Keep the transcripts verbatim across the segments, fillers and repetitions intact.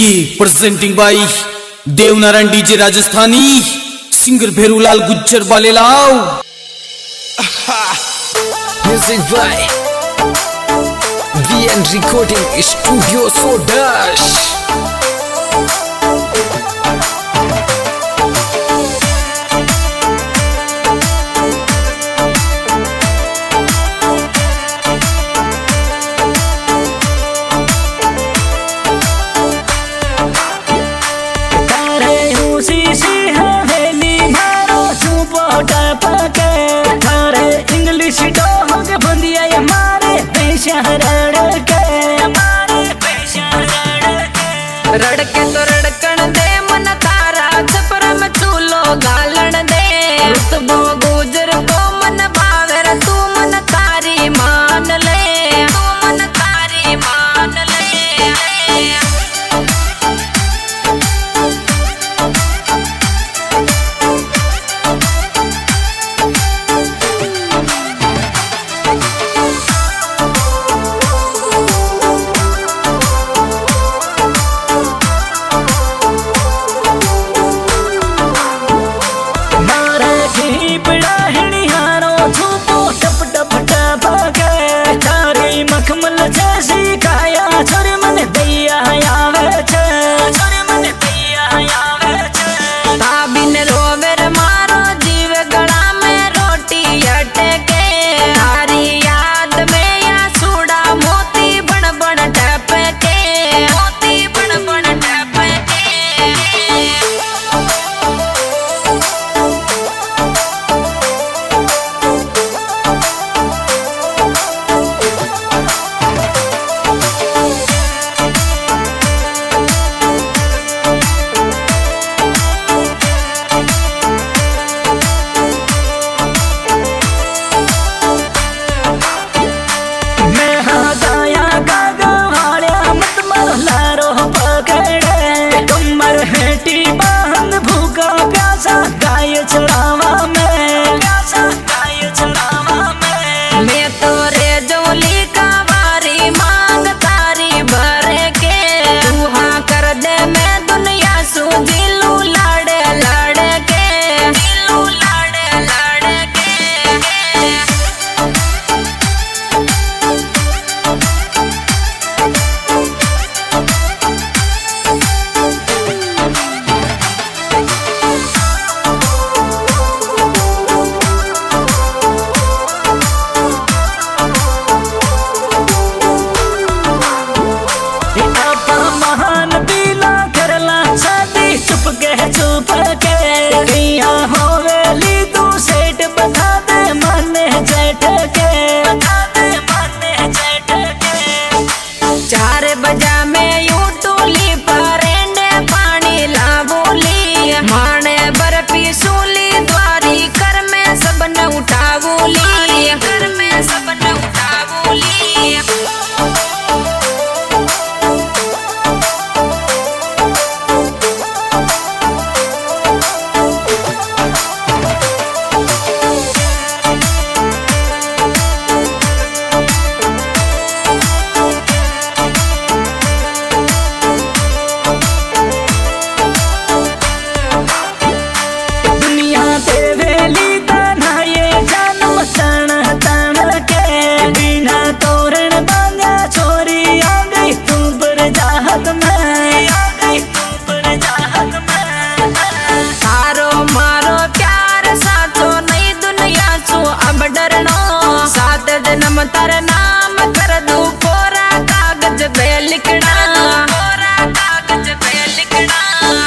Presenting by Devnarayan DJ Rajasthani singer Bherulal Gujjar Balelao. Music by VN recording studio Sodash. रड़के तो रड़कन दे मन तारा छपरा में चूलो गालन दे रुतबो गुजर को मन भावेर तू मन तारी मान ले तू मन तारी मान ले। जैसी काया छोरी मन दैया आवे छे छोरी मन दैया आवे छे ताबिन रोवेर मारो जीव गला में रोटी अटके तारी याद में या सूड़ा मोती बन बन टपके मोती बन बन टपके। गाय चढ़ावा में गाय चढ़ावा में मैं तो रे जोली का बारी मांग तारी भर के तू हाँ कर दे मैं दुनिया सू दिलू लाड़े लाड़े के दिलू लाड़े लाड़े के। चुप के किया होवेली तू सेठ बता दे माने जेठ के बता दे माने जेठ के। चार बजा में यूं टोली परेंडे पानी लावोली माने बर्फी सूली द्वारी कर में सब न उठावोली कर में सब न उठावोली। जन्म तर नाम कर दू कोरा कागज पे लिखना कोरा कागज पे लिखना।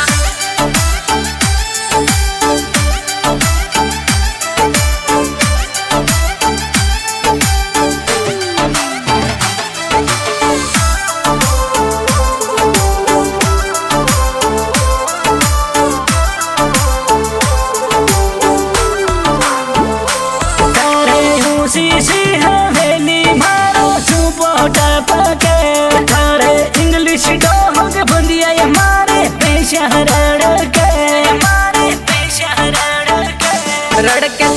इंग्लिश डॉग बंदिया हमारे पेशा रड़ के हमारे पेशा रड़ के रड़ के